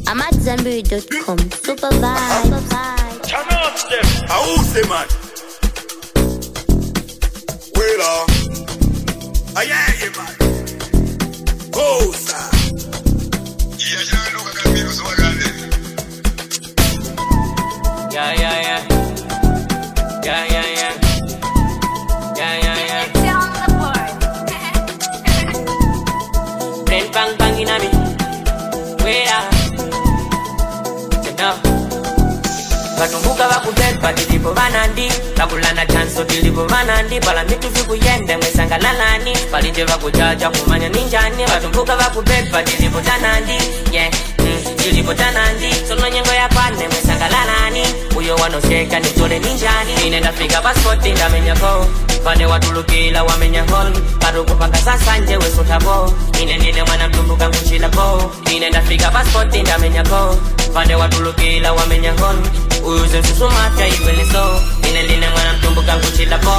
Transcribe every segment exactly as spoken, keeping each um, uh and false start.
I'm at Zambiri dot com. Super vibe. Super vibe. Turn up them. How say man? Well, uh, I hear you man. Oh, sir. Yeah, yeah, look at me, so I got it. Yeah, yeah, yeah. Yeah, yeah, yeah. Yeah, yeah, yeah. Brain bang bang in a me. Where are you know? Batumbuka bakubeba dilipo banandi Bakulana chanso dilipo banandi Pala mitu fiku yende mwesanga lalani Palije bakujaja kumanya ninjani Batumbuka bakubeba dilipo tanandi Yeah, mm, dilipo tanandi Sono nyengo ya pane mwesanga lalani Uyo wanosheka nitole ninjani Inenda fika passport ndamenya ko Pande watulukila wamenya hall Paruko paka sasa nje wesotabo Ine nine mwana mtumbuka mkuchila po Inenda fika passport ndamenya ko Pande watulukila wamenya hall Uyuze susumata ibele so Ine line mwana mtumbuka mkuchila po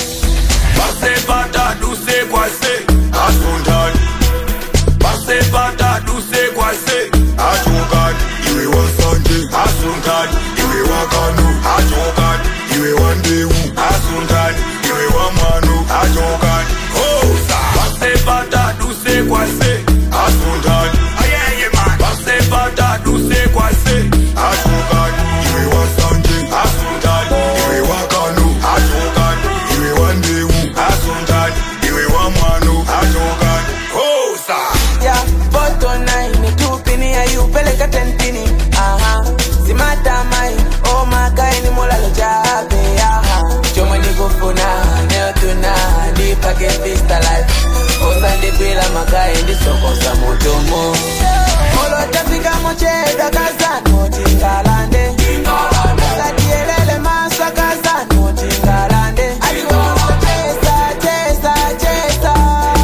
Pase pata duse kwa se Asundani Pase pata duse kwa se Ajungani Iwe wasanje Asundani Iwe wakanu Ajungani Iwe wandewu Asundani Iwe wamanu Ajungani Oh sa Pase pata duse kwa se Asundani Ayeye man Pase pata duse kwa se Ajungani Iwe wasanje Asundani Iwe wakanu Ajungani Iwe wandewu Asundani Iwe wamanu Ajungani Oh sa Yeah, photo nine Tupini ya yu peleka tentini Aha, simata mai Oh makai ni mola lo jabe Aha, choma ni kufuna Neo tuna, di pake vista life Osa ndi pila makai Ndi soko sa mutumu Molo tafika mocheda kazano Tingalande Sati elele masa kazano Tingalande Aliwa chesa, chesa, chesa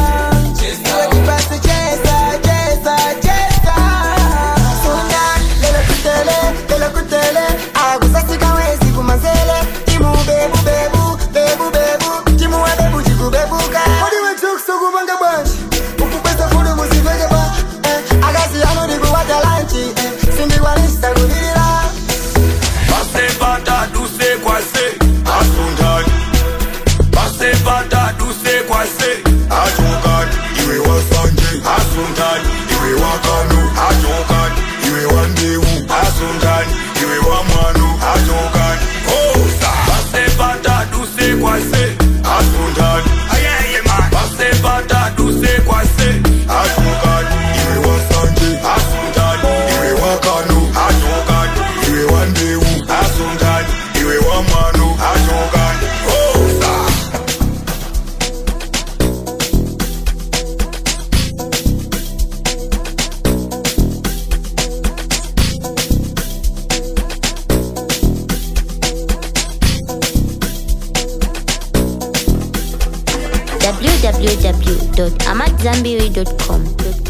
Iwe kipasi chesa, chesa, chesa Sundan, lele kutele, lele kutele Agusasika wezi kumazele Timu bebu, bebu, bebu, bebu Timu wa bebu, jiku bebuka Odi we chuk sogu banga bash Ukupesa fudu musivege ba eh, Agasi anu digu wata lanchi eh, Sindi walista kudirira Pase pata duse kwa se Asundani Pase pata duse kwa se Ajungani Iwe wasanje Asundani Iwe wakanu Ajungani Iwe wandewu Asundani Iwe wamanu Ajungani Oh sa Pase pata duse kwa se Asundani Ayeye man Pase pata duse kwa se Ajungani Iwe wasanje Asundani Iwe wakanu Ajungani Iwe wandewu Asundani Iwe wamanu Ajungani Oh sa w w w dot amat zambiri dot com.